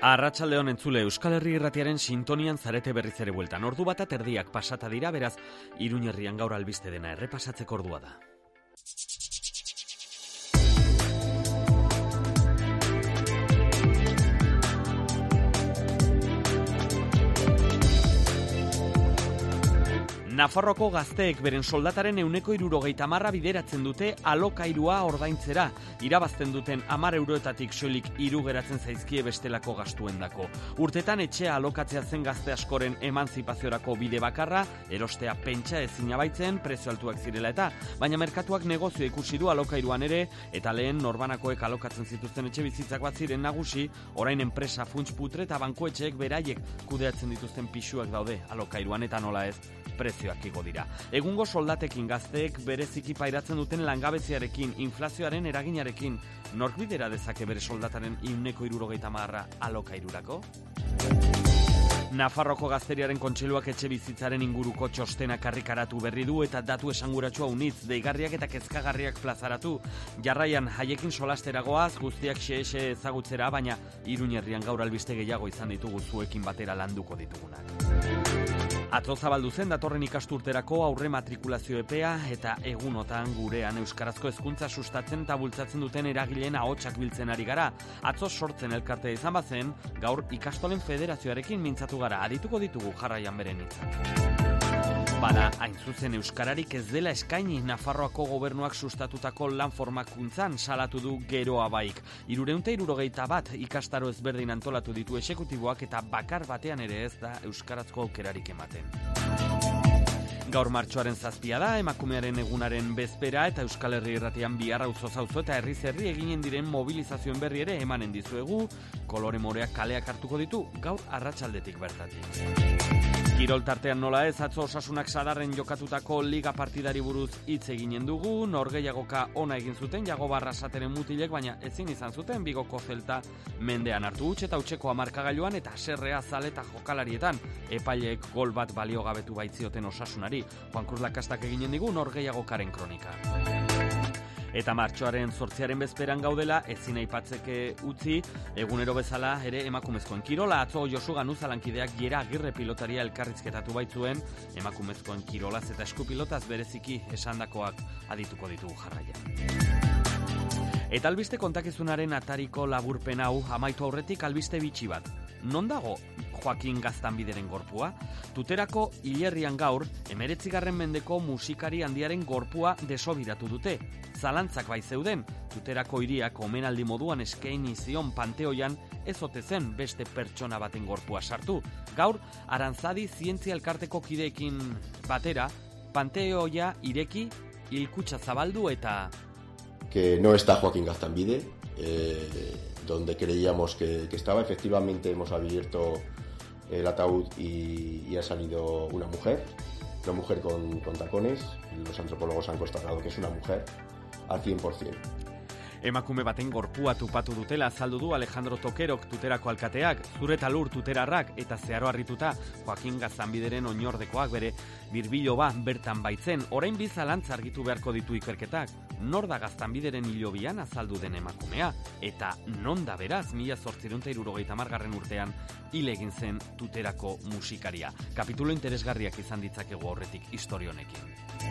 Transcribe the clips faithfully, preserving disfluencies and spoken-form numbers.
Arratsaldeon entzule, Euskal Herri Irratiaren sintonian zarete berriz ere bueltan. Ordu bat erdiak pasata dira, beraz, Iruñerrian gaur albiste dena errepasatzeko ordua da. Nafarroako gazteek beren soldataren ehuneko hirurogeita hamarra bideratzen dute alokairua ordaintzera. Irabazten duten hamar euroetatik soilik hiru geratzen zaizkie bestelako gastuendako. Urtetan etxea alokatzea zen gazte askoren emantzipaziorako bide bakarra, erostea pentsa ezina baitzen, prezio altuak zirela eta, baina merkatuak negozio ikusi du alokairuan ere, eta lehen norbanakoek alokatzen zituzten etxe bizitzak bat ziren nagusi, orain enpresa funts putre eta bankuetxeek beraiek kudeatzen dituzten pisuak daude alokairuan eta nola ez, prezioak igo dira. Egungo soldatekin gazteek bereziki pairatzen duten langabeziarekin, inflazioaren eraginarekin, nork bidera dezake bere soldataren ehuneko hirurogeita hamarra alokairurako? Nafarroko Gazteriaren Kontseiluak etxe bizitzaren inguruko txostenak argitaratu berri du eta datu esanguratsua unitz, deigarriak eta kezkagarriak plazaratu. Jarraian haiekin solasteragoaz guztiak xe-xe ezagutzera, baina Iruñerrian gaur albiste gehiago izan ditugu zuekin batera landuko ditugunak. Atzo zabaldu zen datorren ikasturterako aurre matrikulazio epea eta egunotan gurean euskarazko hezkuntza sustatzen eta bultzatzen duten eragileen ahotsak biltzen ari gara. Atzo sortzen elkartea izan bazen, gaur ikastolen federazioarekin mintzatu gara, adituko ditugu jarraian beren hitzak. Bada, hain zuzen euskararik ez dela eskaini Nafarroako gobernuak sustatutako lan formakuntzan salatu du Geroa Baik. Hirurehun eta hirurogeita bat ikastaro ezberdin antolatu ditu exekutiboak eta bakar batean ere ez da euskarazko aukerarik ematen. Gaur martxoaren zazpia da, emakumearen egunaren bezpera eta Euskal Herri Irratian bihar auzo zauzo eta herriz herri eginen diren mobilizazioen berri ere emanen dizuegu, kolore moreak kaleak hartuko ditu gaur arratsaldetik bertatik. Kirol tartean nola ez, atzo Osasunak Sadarren jokatutako liga partidari buruz hitz eginen dugu, norgehiagoka ona egin zuten Jagobarra Sateren mutilek, baina ezin izan zuten Bigoko Zelta mendean hartu huts eta hutseko hamarkagailuan eta serrea zale eta jokalarietan epaileek gol bat baliogabetu baitzioten Osasunari. Juan Cruz Lakastak eginen digu norgehiagokaren kronika. Eta martxoaren zortziaren bezperan gaudela, ezin aipatzeke utzi, egunero bezala ere emakumezkoen kirola. Atzo Josu Ganuza lankideak Jera Agirre pilotaria elkarrizketatu baitzuen, emakumezkoen kirolaz eta eskupilotaz bereziki esandakoak adituko ditugu jarraian. Eta albiste kontakizunaren atariko laburpen hau, amaitu aurretik albiste bitxi bat. Non dago Joakin Gaztanbideren gorpua? Tuterako hilerrian gaur, emeretzigarren mendeko musikari handiaren gorpua desobiratu dute. Zalantzak bai zeuden, Tuterako hiriak omenaldi moduan eskaini zion panteoian ez ote zen beste pertsona baten gorpua sartu. Gaur, Arantzadi zientzia elkarteko kideekin batera, panteoia ireki, hilkutxa zabaldu eta... Que no está Joaquín Gaztanbide, eh, donde creíamos que, que estaba. Efectivamente hemos abierto el ataúd y, y ha salido una mujer, una mujer con, con tacones. Los antropólogos han constatado que es una mujer al cien por ciento. Emakume baten gorpua tupatu dutela azaldu du Alejandro Tokerok Tuterako alkateak, Zure eta Lur Tuterarrak eta zeharo harrituta Joakin Gaztanbideren oinordekoak bere birbiloba bertan baitzen. Orain bi zalantza argitu beharko ditu ikerketak. Nor da Gaztanbideren hilobian azaldu den emakumea? Eta non da beraz mila zortziehun eta hirurogeita hamargarren urtean hil egin zen Tuterako musikaria? Kapitulo interesgarriak izan ditzakegu aurretik historia honekin.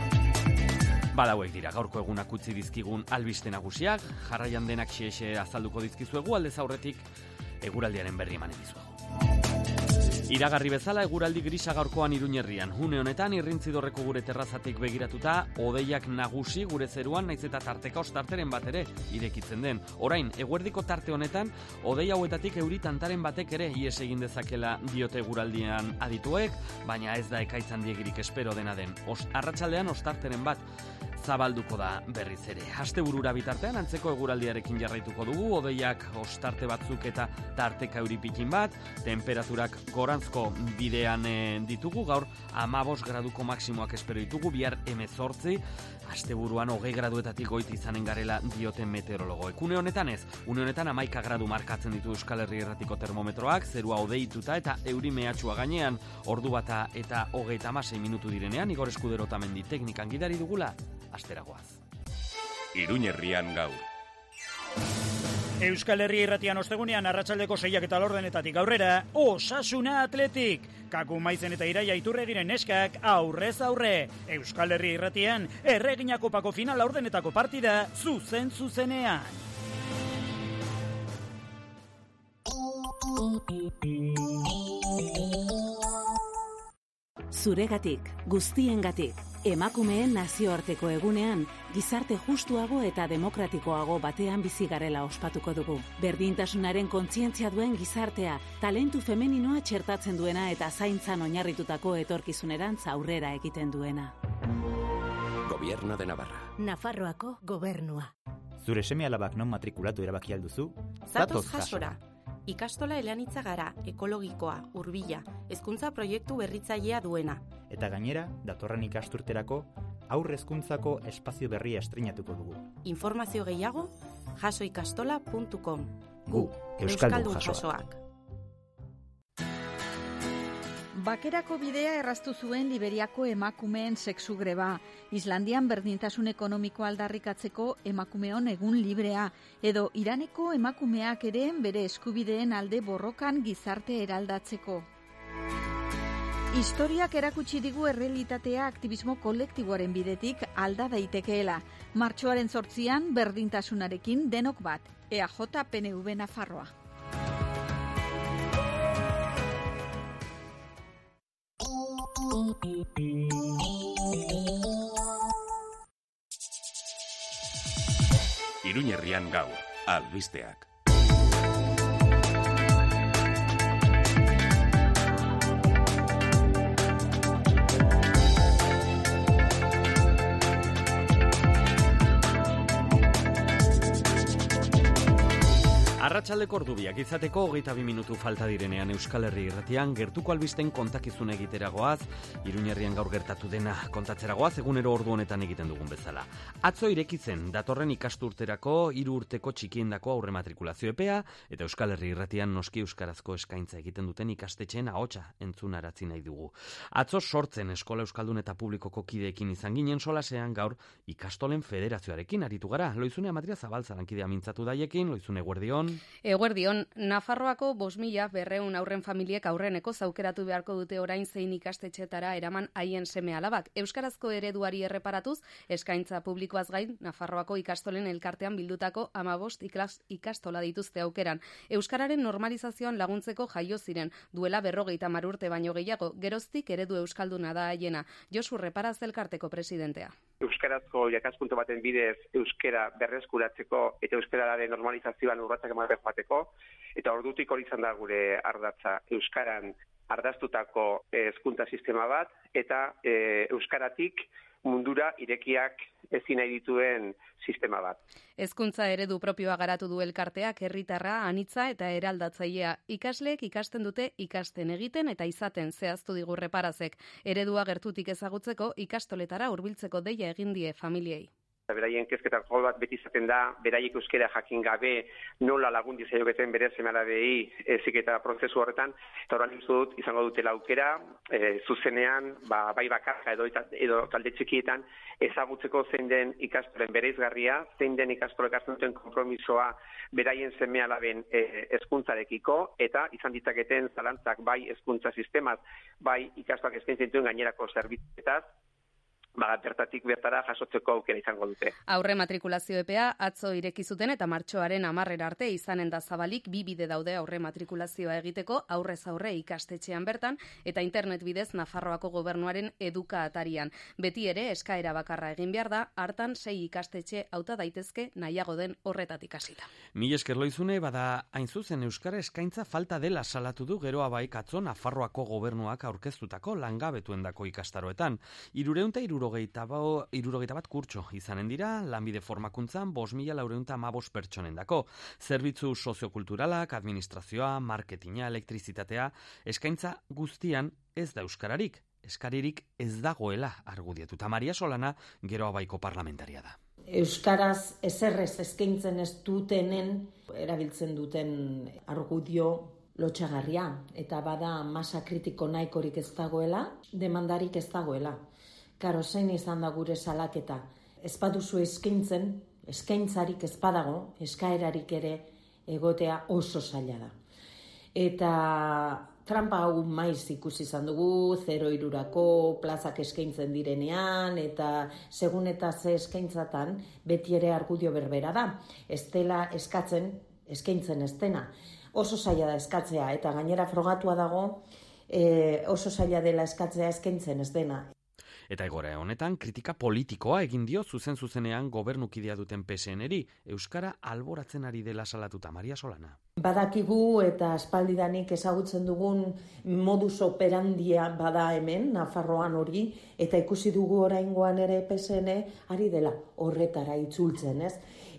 Badauek dira gaurko egunak utzi dizkigun albiste nagusiak, jarraian denak xe-xe azalduko dizkizuegu, aldez aurretik eguraldiaren berri emanen dizuegu. Iragarri bezala eguraldi grisa gaurkoan Iruñerrian. Une honetan irrintzidorreko gure terrazatik begiratuta, hodeiak nagusi gure zeruan naiz eta tarteka ostarteren bat ere irekitzen den. Orain, eguerdiko tarte honetan, hodei hauetatik euri tantaren batek ere ies egin dezakela diote eguraldian adituek, baina ez da ekaitz handiegirik espero dena den. Os, arratsaldean ostarteren bat zabalduko da berriz ere. Asteburura bitartean antzeko eguraldiarekin jarraituko dugu, hodeiak ostarte batzuk eta tarteka euri pikin bat, temperaturak gorantzko bidean e, ditugu, gaur hamabost graduko maksimoak espero ditugu, bihar hemezortzi, asteburuan hogei graduetatik goiti izanen garela dioten meteorologoek. Une honetan ez, une honetan hamaika gradu markatzen ditu Euskal Herri Irratiko termometroak, zerua hodeituta eta euri mehatxua gainean, ordu bata eta hogeita hamasei minutu direnean, Igor Eskudero Otamendi teknikan gidari dugula, asteragoaz. Iruñerrian gaur. Euskal Herria Irratian ostegunean arratsaldeko seiak eta laurdenetatik aurrera, Osasuna Atletik. Kaku Maizen eta Iraia Iturregiren neskak aurrez aurre. Euskal Herria Irratian Erregina Kopako final laurdenetako partida zuzen zuzenean. Zuregatik, guztiengatik, emakumeen nazioarteko egunean, gizarte justuago eta demokratikoago batean bizi garela ospatuko dugu. Berdintasunaren kontzientzia duen gizartea, talentu femeninoa txertatzen duena eta zaintzan oinarritutako etorkizunerantz aurrera egiten duena. Gobierno de Navarra. Nafarroako gobernua. Zure seme-alabak non matrikulatu erabaki alduzu? Zatoz jasora. Ikastola eleanitza gara, ekologikoa, hurbila, hezkuntza proiektu berritzailea duena. Eta gainera, datorren ikasturterako, haur hezkuntzako espazio berria estreinatuko dugu. Informazio gehiago, jasoikastola puntu com. Gu, Euskaldun jasoak. Bakerako bidea erraztu zuen Liberiako emakumeen sexu greba. Islandian berdintasun ekonomiko aldarrikatzeko emakumeon egun librea. Edo Iraneko emakumeak ere bere eskubideen alde borrokan gizarte eraldatzeko. Historiak erakutsi digu errealitatea aktivismo kolektiboaren bidetik alda daitekeela. Martxoaren zortzian berdintasunarekin denok bat. E A J P N V Nafarroa. Iruñerrian gaur, albisteak. Arratsaldeko ordubiak izateko hogeita bi minutu falta direnean Euskal Herri Irratian gertuko albisten kontakizun egiteragoaz, Iruñerrian gaur gertatu dena kontatzeragoaz, egunero ordu honetan egiten dugun bezala. Atzo irekitzen datorren ikasturterako hiru urteko txikiendako aurre matrikulazio epea eta Euskal Herri Irratian noski euskarazko eskaintza egiten duten ikastetxeen ahotsa entzunarazi nahi dugu. Atzo sortzen Eskola Euskaldun eta Publikoko kideekin izan ginen solasean gaur ikastolen federazioarekin aritu gara. Loizune Amatria Zabaltza lankidea mintzatu daiekin, Loizune eguerdion. Eguerdion, Nafarroako bost mila berrehun aurren familiek aurreneko zaukeratu beharko dute orain zein ikastetxetara eraman haien seme alabak. Euskarazko ereduari erreparatuz, eskaintza publikoaz gain, Nafarroako ikastolen elkartean bildutako hamabost ikas, ikastola dituzte aukeran. Euskararen normalizazioan laguntzeko jaio ziren, duela berrogeita hamar urte baino gehiago, geroztik eredu euskalduna da haiena. Josu Reparaz elkarteko presidentea. Euskarazko irakaskuntu baten bidez euskara berreskuratzeko eta euskararen normalizazioan urratsak ematen joateko, eta ordutik hori izan da gure ardatza, euskaran ardaztutako hezkuntza sistema bat eta e, euskaratik mundura irekiak ezin nahi dituen sistema bat. Hezkuntza eredu propioa garatu du elkarteak, herritarra, anitza eta eraldatzailea. Ikasleek ikasten dute ikasten egiten eta izaten zehaztu digu Reparazek. Eredua gertutik ezagutzeko ikastoletara hurbiltzeko deia egin die familiei. Beraien kezketa jo bat beti izaten da, beraiek euskera jakin gabe nola lagun dizaioketen bere seme-alabei heziketa prozesu horretan, eta horren uste dut izango dutela aukera, e, zuzenean, ba, bai bakarka edo, edo talde txikietan, ezagutzeko zein den ikastolen bereizgarria, zein den ikastolek hartzen duten konpromisoa beraien seme-alaben hezkuntzarekiko, eta izan ditzaketen zalantzak bai hezkuntza sistemaz, bai ikastolak eskaintzen dituen gainerako zerbitzuetaz, Ba, bertatik bertara jasotzeko aukera izango dute. Aurre matrikulazio epea atzo ireki zuten eta martxoaren hamarrera arte izanen da zabalik bi bide daude aurre matrikulazioa egiteko aurrez aurre ikastetxean bertan eta internet bidez Nafarroako gobernuaren eduka atarian. Beti ere eskaera bakarra egin behar da, hartan sei ikastetxe hauta daitezke nahiago den horretatik hasita. Mil esker Loizune, bada hain zuzen euskara eskaintza falta dela salatu du geroa baik atzo Nafarroako gobernuak aurkeztutako langabetuendako ikastaroetan. Hirureun eta hirurogeita bat kurtso izanen dira, lanbide formakuntzan bost mila laurehun eta hamabost pertsonendako. Zerbitzu soziokulturalak, administrazioa, marketinga, elektrizitatea, eskaintza guztian ez da euskararik. Eskaririk ez dagoela argudietuta. Maria Solana, Geroa Baiko parlamentaria da. Euskaraz ezerrez eskaintzen ez dutenen erabiltzen duten argudio lotxagarria eta bada masa kritiko nahikorik ez dagoela, demandarik ez dagoela. Karo, zein izan da gure salaketa. Ez baduzu eskaintzen, eskaintzarik ez badago, eskaerarik ere egotea oso zaila da. Eta trampa hau maiz ikusi izan dugu, zero irurako plazak eskaintzen direnean, eta segun eta ze eskaintzatan beti ere argudio berbera da. Ez dela eskatzen, eskaintzen ez dena. Oso zaila da eskatzea, eta gainera frogatua dago e, oso zaila dela eskatzea eskaintzen ez dena. Eta egore honetan, kritika politikoa egin dio zuzen-zuzenean gobernukidea duten P S N-eri, Euskara alboratzen ari dela salatuta. Maria Solana. Badakigu eta aspaldidanik ezagutzen dugun modus operandia bada hemen, Nafarroan hori, eta ikusi dugu oraingoan ere P S N ari dela horretara itzultzen, ez?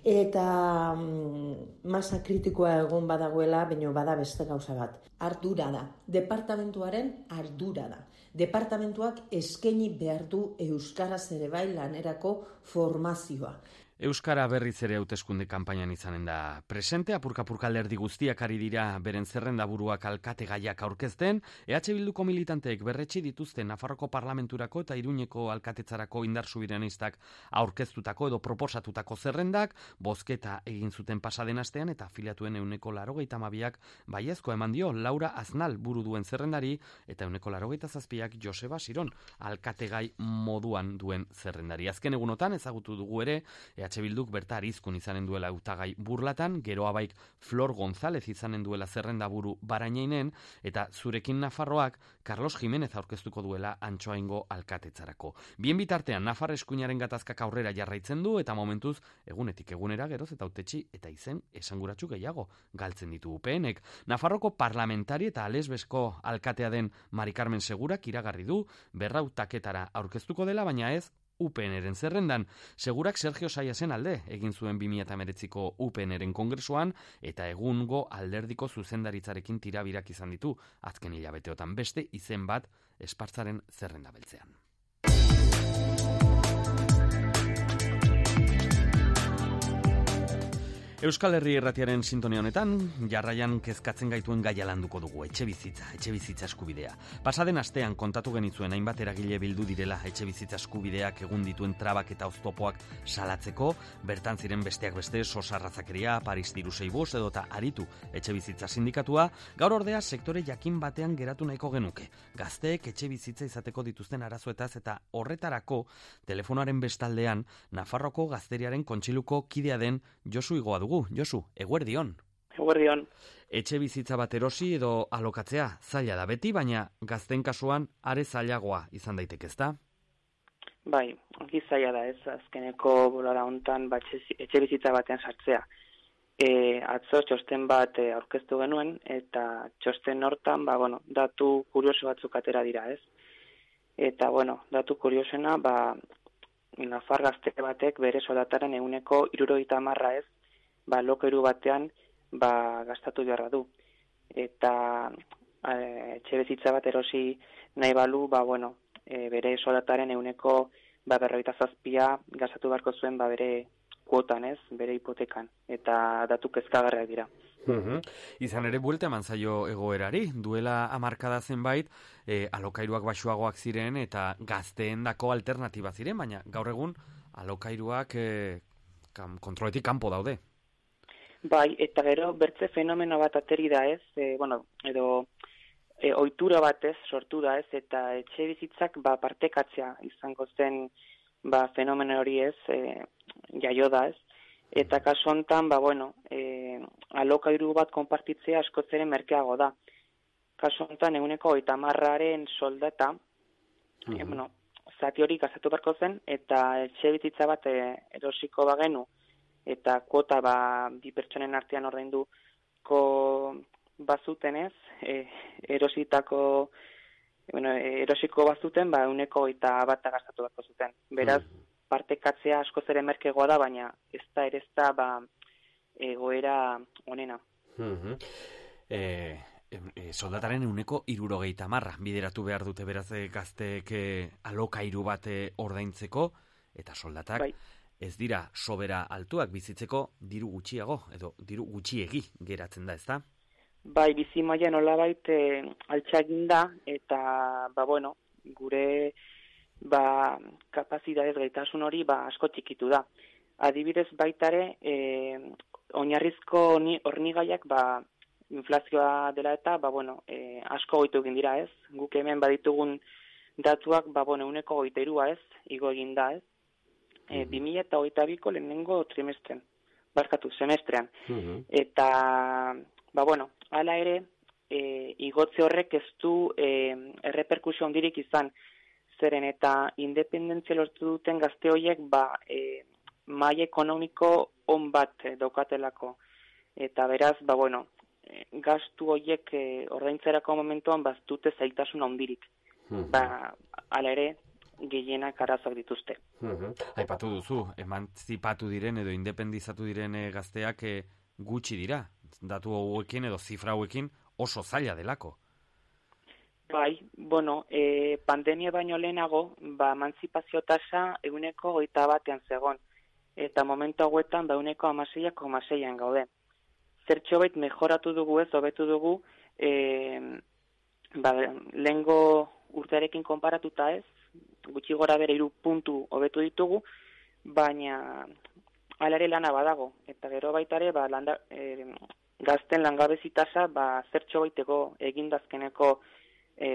Eta mm, masa kritikoa egon badagoela, baina bada beste gauza bat. Ardura da. Departamentuaren ardura da. Departamentuak eskaini behar du euskaraz ere bai lanerako formazioa. Euskara berriz ere hauteskunde kanpainan izanen da presente, apurka-apurka alderdi guztiak ari dira beren zerrendaburuak alkate gaiak aurkezten, E H Bilduko militanteek berretsi dituzte Nafarroko parlamenturako eta Iruñeko alkatetzarako indar subiranistak aurkeztutako edo proposatutako zerrendak, bozketa egin zuten pasaden astean eta afiliatuen euneko laurogeita hamabiak baiezko eman dio Laura Aznal buru duen zerrendari eta euneko laurogeita zazpiak Joseba Siron alkategai moduan duen zerrendari. Azken egunotan ezagutu dugu ere E H Bilduk berta arizkun izanen duela hautagai burlatan, geroa baik Flor González izanen duela zerrendaburu Barainainen, eta zurekin Nafarroak Carlos Jiménez aurkeztuko duela Antsoaingo alkatetzarako. Bien bitartean, Nafar eskuinaren gatazkak aurrera jarraitzen du, eta momentuz, egunetik egunera geroz eta hautetsi eta izen esanguratsu gehiago galtzen ditu U P N-ek. Nafarroko parlamentari eta Alesbesko alkatea den Mari Carmen Segurak iragarri du, berrautaketara aurkeztuko dela, baina ez U P N-eren zerrendan. Segurak Sergio Saiasen alde egin zuen bi mila hemeretziko U P N-eren kongresuan eta egungo alderdiko zuzendaritzarekin tirabirak izan ditu azken hilabeteotan beste izen bat Espartzaren zerrenda beltzean. Euskal Herri Irratiaren sintonia honetan, jarraian kezkatzen gaituen gaia landuko dugu, etxe bizitza, etxe bizitza eskubidea. Pasaden astean kontatu genitzuen hainbat eragile bildu direla etxe bizitza eskubideak egun dituen trabak eta oztopoak salatzeko, bertan ziren besteak beste Sosarrazakeria, Paris Dirusei Bus edota Aritu etxe bizitza sindikatua, gaur ordea sektore jakin batean geratu nahiko genuke. Gazteek etxe bizitza izateko dituzten arazoetaz eta horretarako telefonoaren bestaldean Nafarroko Gazteriaren Kontsiluko kidea den Josu Igoa dugu. Josu, eguerdion. Eguerdion. Etxe bizitza bat erosi edo alokatzea zaila da beti, baina gazten kasuan are zailagoa izan daiteke, ezta? Bai, ongi zaila da ez, azkeneko bolada hontan ba, etxe bizitza batean sartzea. E, atzo txosten bat e, aurkeztu genuen, eta txosten hortan, ba, bueno, datu kurioso batzuk atera dira, ez? Eta, bueno, datu kuriosena, ba, Nafar gazte batek bere soldataren ehuneko hirurogeita hamarra ez, ba, lokeru batean ba, gastatu beharra du. Eta e, etxe bizitza bat erosi nahi balu, ba, bueno, e, bere soldataren ehuneko ba, berrogeita zazpia gastatu beharko zuen ba, bere kuotan, ez, bere hipotekan. Eta datu kezkagarriak dira. Uhum. Izan ere buelta eman zaio egoerari, duela hamarkada zenbait e, alokairuak baxuagoak ziren eta gazteendako alternatiba ziren, baina gaur egun alokairuak e, kam, kontroletik kanpo daude. Bai, eta gero bertze fenomeno bat ateri da ez, e, bueno, edo e, ohitura batez sortu da ez, eta etxe bizitzak ba, partekatzea izango zen ba, fenomeno hori ez, e, jaio da ez. Eta kasu honetan, ba, bueno, e, alokairu bat konpartitzea askoz ere merkeago da. Kasu honetan, eguneko hogeita hamarraren soldata, uh-huh. e, bueno, zati hori gastatu beharko zen, eta etxe bizitza bat e, erosiko bagenu, eta kuota ba, bi pertsonen artean ordainduko bazuten ez, e, erositako, bueno, erosiko bazuten, ba, eguneko hogeita bata gastatu beharko zuten. Beraz, uh-huh. partekatzea askoz ere merkegoa da, baina ez da ere ez da ba, egoera onena. Uh-huh. E, e, soldataren euneko hirurogeita hamarra bideratu behar dute beraz gazteek alokairu bat ordaintzeko, eta soldatak bai. Ez dira sobera altuak bizitzeko diru gutxiago, edo diru gutxiegi geratzen da, ez da? Bai, bizi maila nolabait e, altxagin da, eta, ba, bueno, gure ba, kapazidadez gaitasun hori ba, asko txikitu da. Adibidez baitare, e, oinarrizko hornigaiak, ba, inflazioa dela eta, ba, bueno, e, asko goitu egin dira, ez? Guk hemen baditugun datuak, ba, bueno, euneko goita irua, ez? Igo egin da, ez? E, bi mila eta hogeita biko lehenengo trimestren, barkatu, semestrean. Uh-huh. Eta, ba, bueno, hala ere, e, igotze horrek ez du e, erreperkusio handirik izan, zeren eta independentzia lortu duten gazte horiek, ba, e, maila ekonomiko on bat daukatelako. Eta beraz, ba, bueno, gastu horiek e, ordaintzerako momentuan baztute zailtasun handirik. Uh-huh. Ba, hala ere, gehienak arazoak dituzte. Uh-huh. Aipatu duzu, emantzipatu diren edo independizatu diren gazteak e, gutxi dira. Datu hauekin edo zifra hauekin oso zaila delako. Bai, bueno, e, pandemia baino lehenago, ba, emantzipazio tasa eguneko hogeita batean zegoen. Eta momentu hauetan, ba, eguneko hamaseiak hamaseian gaude. Zertxo bait mejoratu dugu ez, hobetu dugu, e, ba, lehengo urtearekin konparatuta ez, gutxi gora bere hiru puntu hobetu ditugu, baina alare lana badago. Eta gero baitare, ba, landa, e, gazten langabezi tasa, ba, zertxo baiteko egindazkeneko e,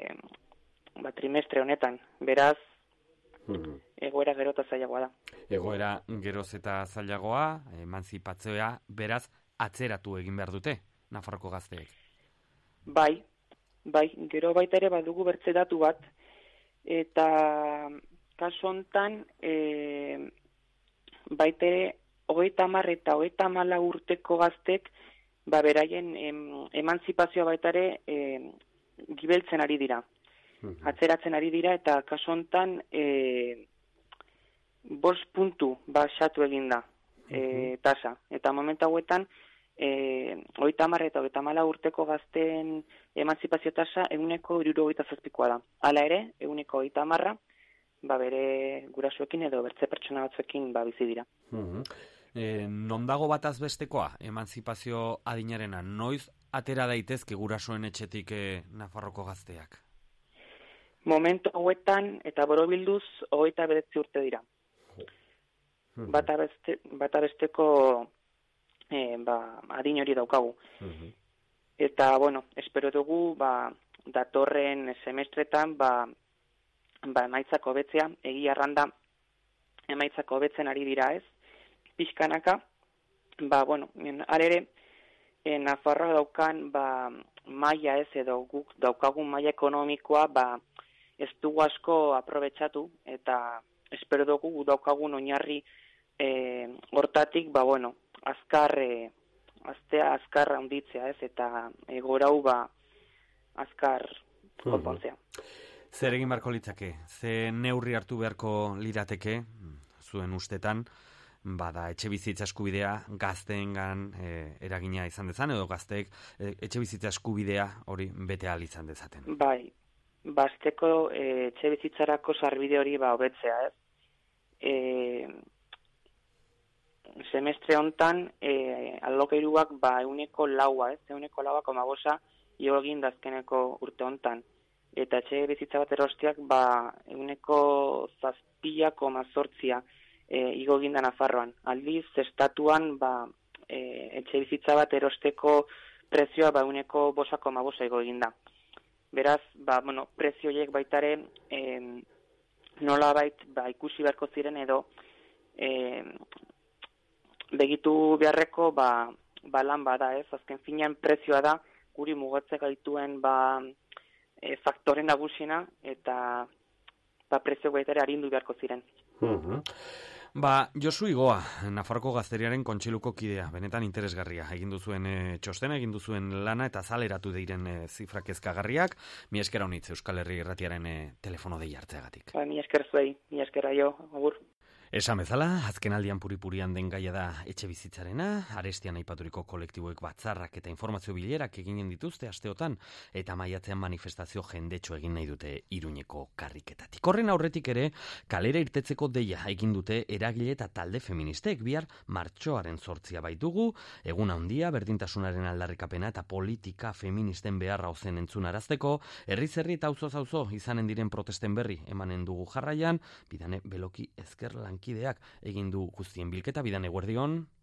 ba, trimestre honetan. Beraz, hmm. egoera gero eta zailagoa da. Egoera geroz eta zailagoa, emantzipatzoa, beraz, atzeratu egin behar dute, Nafarroko gazteek. Bai, bai, gero baita ere badugu bertze datu bat, eta kasu hontan, e, baita ere, hogeita hamar eta hogeita hamala urteko gaztek, ba beraien em, emantzipazioa baita ere, e, gibeltzen ari dira. Uh-huh. Atzeratzen ari dira, eta kasu hontan, e, bost puntu basatu eginda. E, tasa. Eta momentu hauetan, e, hogeita hamar eta hogeita hamala urteko gazten emantzipazio tasa eguneko hirurogeita zazpikoa da. Hala ere, eguneko hogeita hamarra, ba bere gurasoekin edo bertze pertsona batzuekin ba bizi dira. Uh-huh. E, non dago bataz bestekoa emantzipazio adinarena? Noiz atera daitezke gurasoen etxetik e, Nafarroko gazteak? Momentu hauetan eta borobilduz hogeita bederatzi urte dira. Uh-huh. Bata, beste, bata besteko e, ba, adin hori daukagu. Uh-huh. Eta, bueno, espero dugu, ba, datorren semestretan, ba, ba, emaitzak hobetzea, egia arranda, emaitzak hobetzen ari dira ez, pixkanaka, ba, bueno, alere, e, Nafarroa daukan, ba, maila ez, edo guk daukagun maila ekonomikoa, ba, ez dugu asko aprobetxatu, eta espero dugu daukagun oinarri E, hortatik, ba, bueno, azkar, e, aztea azkar handitzea, ez, eta egorau, ba, azkar konpontzea. Zer egin beharko litzake? Ze neurri hartu beharko lirateke, zuen ustetan, bada etxe bizitza eskubidea gazteengan e, eragina izan dezan, edo gazteek e, etxe bizitza eskubidea hori bete ahal izan dezaten? Bai, basteko e, etxe bizitzarako sarbide hori ba hobetzea, ez? E, semestre hontan e, alokairuak ba euneko laua, ez? Euneko laua koma bosa jo egin dazkeneko urte hontan. Eta etxe bizitza bat erostiak ba euneko zazpia koma zortzia e, igo egin da Nafarroan. Aldiz, estatuan ba e, etxe bizitza bat erosteko prezioa ba euneko bosa koma bosa igo egin da. Beraz, ba, bueno, prezio horiek baitare e, nola bait ba, ikusi beharko ziren edo e, begitu beharreko ba, ba lan bada ez, azken finean prezioa da guri mugatze gaituen ba, e, faktore nagusiena eta ba, prezio baitare arindu beharko ziren. Uh-huh. Ba, Josu Igoa, Nafarroko Gazteriaren Kontseiluko kidea, benetan interesgarria. Egin duzuen e, txostena, egin duzuen lana eta zaleratu deiren e, zifra kezkagarriak. Mi eskera honitz Euskal Herri Irratiaren e, telefono dei hartzeagatik. Ba, mi esker zuei, mi eskera jo, agur. Esan bezala, azken aldian puripurian den gaia da etxe bizitzarena, arestian aipaturiko kolektiboek batzarrak eta informazio bilerak eginen dituzte asteotan, eta maiatzean manifestazio jendetxo egin nahi dute Iruñeko karriketatik. Horren aurretik ere, kalera irtetzeko deia egin dute eragile eta talde feministek, bihar martxoaren zortzia baitugu, egun handia, berdintasunaren aldarrikapena eta politika feministen beharra ozen entzunarazteko, herri-zerri eta auzo-auzo izanen diren protesten berri emanen dugu jarraian, bidane beloki ezker lankideak egin du guztien bilketa, bidane Guardion.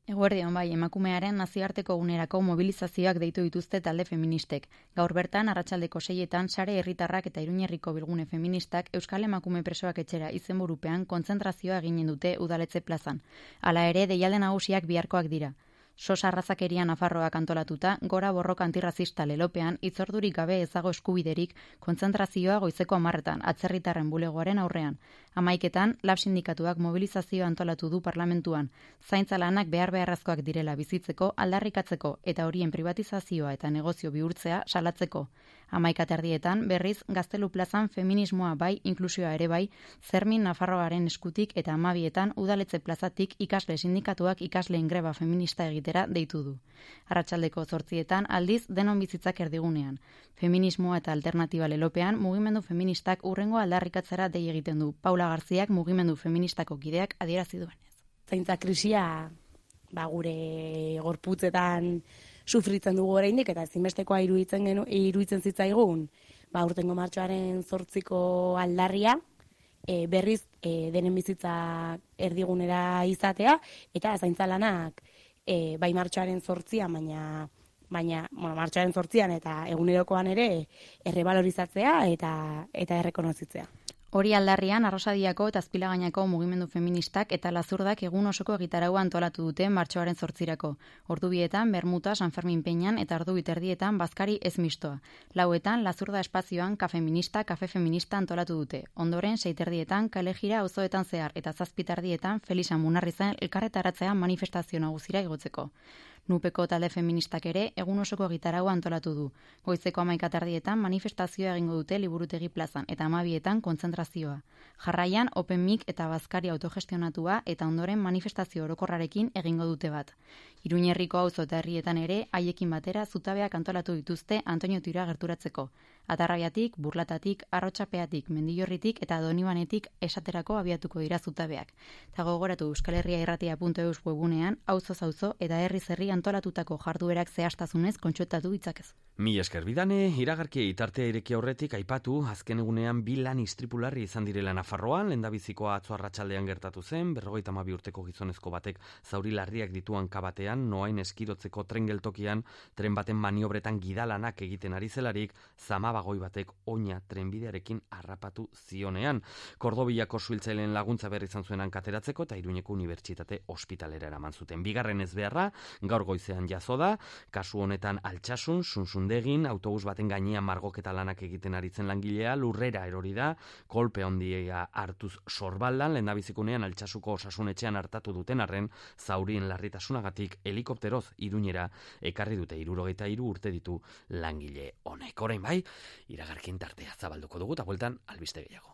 Eguerdion bai, emakumearen nazioarteko unerako mobilizazioak deitu dituzte talde feministek. Gaur bertan, arratsaldeko seietan, Sare Herritarrak eta Iruñerriko Bilgune Feministak Euskal Emakume Presoak etxera izenburupean kontzentrazioa eginen dute Udaletxe plazan. Hala ere, deialde nagusiak biharkoak dira. Sos arrazakeria Nafarroak antolatuta, gora borroka antirrazista lelopean, itzordurik gabe ezago eskubiderik, kontzentrazioa goizeko hamarretan, atzerritarren bulegoaren aurrean. Hamaiketan, lab sindikatuak mobilizazioa antolatu du parlamentuan, zaintza lanak behar beharrezkoak direla bizitzeko, aldarrikatzeko eta horien privatizazioa eta negozio bihurtzea salatzeko. Hamaikaterdietan, berriz, Gaztelu plazan feminismoa bai, inklusioa ere bai, Zermin Nafarroaren eskutik eta hamabietan Udaletxe plazatik ikasle sindikatuak ikasleen greba feminista egitera deitu du. Arratsaldeko zortzietan, aldiz, denon bizitzak erdigunean. Feminismoa eta alternatiba lelopean, mugimendu feministak urrengo aldarrikatzera dei egiten du. Paula Garziak mugimendu feministako kideak adierazi duenez. Zaintza krisia, ba, gure gorputzetan sufritzen dugu oraindik eta ezinbestekoa iruditzen genu, iruditzen zitzaigun, ba, urtengo martxoaren zortziko aldarria, e, berriz e, denen bizitza erdigunera izatea, eta zaintza lanak e, bai martxoaren zortzian, baina baina bueno, martxoaren zortzian eta egunerokoan ere errebalorizatzea eta eta errekonozitzea. Hori aldarrian, Arrosadiako eta Azpilagainako mugimendu feministak eta Lazurdak egun osoko egitaraua antolatu dute martxoaren zortzirako. Ordubietan, Bermuta, San Fermin Peñan eta ordu biterdietan Bazkari ez mistoa. Lauetan, Lazurda espazioan kafeminista, kafe feminista antolatu dute. Ondoren, seiterdietan, Kalejira auzoetan zehar eta zazpitardietan Felisa Munarrizen elkarretaratzea manifestazio nagusira igotzeko. Nupeko talde feministak ere egun osoko egitaraua antolatu du. Goizeko hamaikatardietan manifestazioa egingo dute Liburutegi plazan eta hamabietan kontzentrazioa. Jarraian Open Mic eta Bazkari autogestionatua eta ondoren manifestazio orokorrarekin egingo dute bat. Iruñerriko auzo eta herrietan ere haiekin batera zutabeak antolatu dituzte Antonio Tira gerturatzeko. Atarrabiatik, Burlatatik, Arrotxapeatik, Mendillorritik eta Donibanetik esaterako abiatuko dira zutabeak. Ta gogoratu Euskal Herria irratia puntu eus webunean auzoz auzo eta herriz herri antolatutako jarduerak zehaztasunez kontsultatu ditzakezu. Mi esker bidane, iragarkia itartea ireki aurretik aipatu azken egunean bi lan istripularri izan direla Nafarroan, lehendabizikoa atzo arratsaldean gertatu zen, berrogeita hamabi urteko gizonezko batek zauri larriak dituan kabatean, noain eskirotzeko tren geltokian, tren baten maniobretan gidalanak egiten ari zelarik, zamabagoi batek oina trenbidearekin harrapatu zionean. Kordobiako suhiltzaileen laguntza berri izan zuenan kateratzeko eta Iruñeko Unibertsitate ospitalera eraman zuten. Bigarren ezbeharra, gaur goizean jazo da, kasu honetan Altsasun, Sunsundegin, autobus baten gainean margoketa lanak egiten aritzen langilea, lurrera erori da, kolpe handia hartuz sorbaldan, lehendabizikunean Altsasuko osasunetxean hartatu duten arren, zaurien larritasunagatik helikopteroz Iruñera ekarri dute hirurogeita hiru urte ditu langile honek. Orain bai, iragarkien tartea zabalduko dugu eta bueltan albiste gehiago.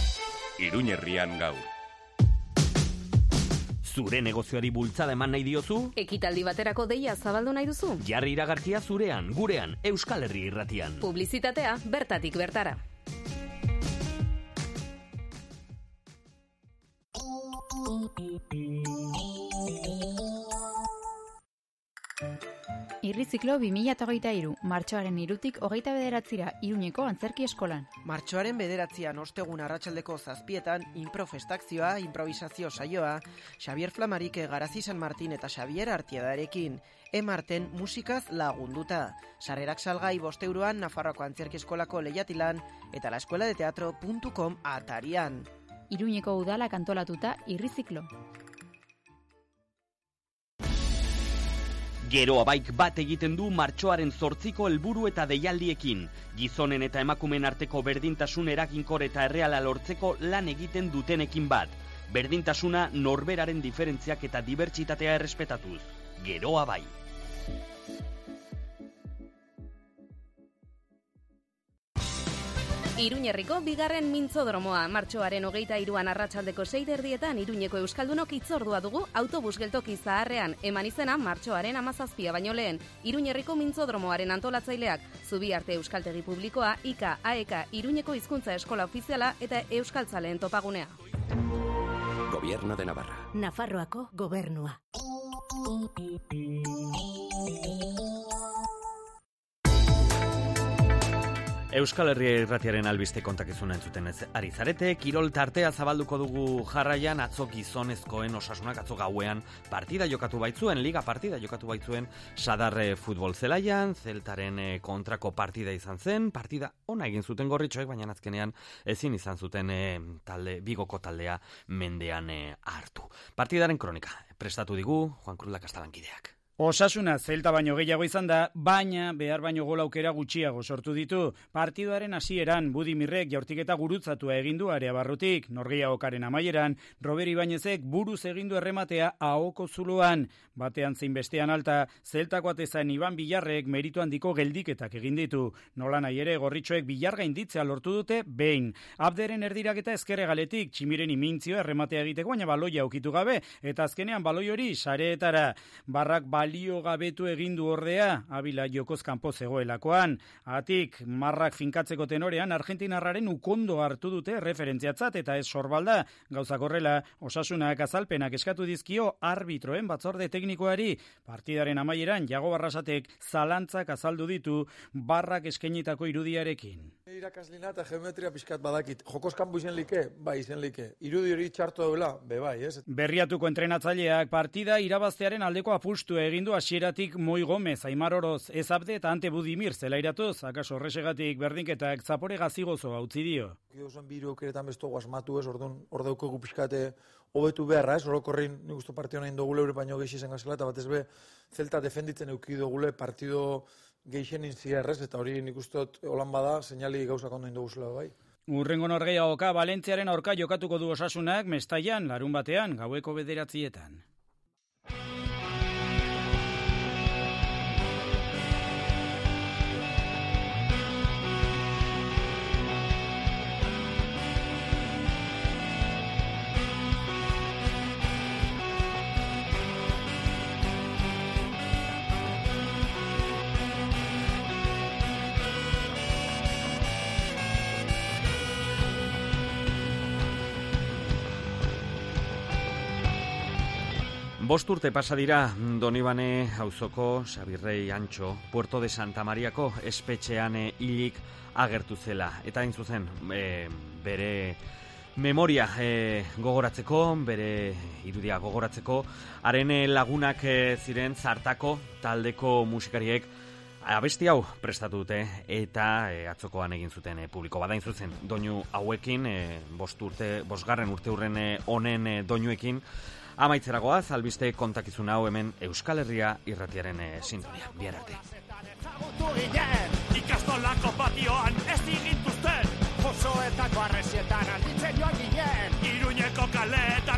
Iruñerrian gaur. Zure negozioari bultzada eman nahi diozu? Ekitaldi baterako deia zabaldu nahi duzu? Jarri iragarkia zurean, gurean, Euskal Herri irratian. Publizitatea bertatik bertara. Irriziklo bi mila hogeita hiru, martxoaren hirutik hogeita bederatzira Iruñeko Antzerki Eskolan. Martxoaren bederatzian ostegun arratsaldeko zazpietan, improfestakzioa, improvisazio saioa, Xavier Flamarike, Garazi San Martin eta Xavier Artiadarekin, emarten musikaz lagunduta. Sarrerak salgai bost euroan Nafarroako Antzerki Eskolako lehiatilan eta la escuela de teatro puntu com atarian. Iruñeko udalak antolatuta Irriziklo. Geroa baik bat egiten du martxoaren zortziko helburu eta deialdiekin. Gizonen eta emakumeen arteko berdintasun eraginkor eta erreala lortzeko lan egiten dutenekin bat. Berdintasuna norberaren diferentziak eta dibertsitatea errespetatuz. Geroa bai. Iruñerriko bigarren mintzodromoa, martxoaren hogeita hiruan arratsaldeko seiterdietan Iruñeko Euskaldunok hitzordua dugu autobus geltoki zaharrean, eman izena martxoaren hamazazpia baino lehen. Iruñerriko mintzodromoaren antolatzaileak, Zubiarte Euskaltegi Publikoa, I K A, A E K, Iruñeko Hizkuntza Eskola Ofiziala eta Euskaltzaleen topagunea. Gobierno de Navarra. Nafarroako gobernua. Euskal Herria Irratiaren albiste kontakizuna entzuten ez ari zarete, kirol tartea zabalduko dugu jarraian, atzo gizonezkoen Osasunak atzo gauean partida jokatu baitzuen, liga partida jokatu baitzuen Sadarre futbol zelaian, Zeltaren kontrako partida izan zen, partida ona egin zuten gorritxoek, baina azkenean ezin izan zuten e, talde, bigoko taldea mendean e, hartu. Partidaren kronika prestatu digu Juan Cruz Lakastalankideak. Osasuna Zelta baino gehiago izan da, baina behar baino gol aukera gutxiago sortu ditu. Partiduaren hasieran Budimirrek jaurtiketa gurutzatua egindu area barrutik, norgehiagokaren amaieran, Robert Ibañezek buruz egindu errematea ahoko zuloan. Batean zein bestean alta, Zeltako atezain Iban Bilarrek meritu handiko geldiketak egin ditu. Nola nahi ere gorritxoek Bilar gainditzea lortu dute behin. Abderen erdiraketa ezkerre galetik, Tximiren imintzio errematea egiteko, baina baloia ukitu gabe, eta azkenean baloi hori sareetara. Barrak balio gabetu egindu ordea, Abila jokoz kanpo zegoelakoan. Atik, marrak finkatzeko tenorean, Argentinarraren ukondo hartu dute referentziatzat eta ez sorbalda. Gauzak horrela, Osasunak azalpenak eskatu dizkio arbitroen batzorde teknikoari. Partidaren amaieran, Jago Barrasatek zalantzak azaldu ditu Barrak eskainitako irudiarekin. Irakaslina eta geometria pizkat badakit. Jokos kanpo izen like, bai izen like. Irudi hori txartu daula, be bai, ez? Berriatuko entrenatzaileak partida irabaztearen aldeko apustu egindu hasieratik Moi Gomez, Aimar Oroz, ez Abde eta Ante Budimir zelairatuz, akaso horrexegatik berdinketak Zapore gazigozo utzi dio. Giozen biru aukeretan besto guasmatu ez, orduan ordeuko pixkate hobetu beharra ez, orokorrin nik uste partio nahi dugule eure baino geixi zen gazela, eta batez be Zelta defenditzen euki dugule partido geixen inzierrez, eta hori nik uste holan bada, seinali gauzak ondo induguzela bai. Urrengo norgehiagoka Valentziaren aurka jokatuko du Osasunak Mestaian larun batean gaueko bederatzietan. Bost urte pasa dira Donibane auzoko Xabirrei Antxo Puerto de Santa Mariako espetxean hilik agertu zela. Eta hain zuzen e, bere memoria e, gogoratzeko, bere irudia gogoratzeko, haren lagunak e, ziren Zartako taldeko musikariek abesti hau prestatu dute eta e, atzokoan egin zuten e, publiko badain zuzen doinu hauekin, e, bost urte, bosgarren urte hurren e, honen e, doinuekin. Amaitzeragoaz, albiste kontakizun hau hemen Euskal Herria Irratiaren e, sintonia. Bihar arte. Ikastolako patioan ez digintuzten, Josoetako arrezietan alditzen joan ginen, Iruñeko kaletan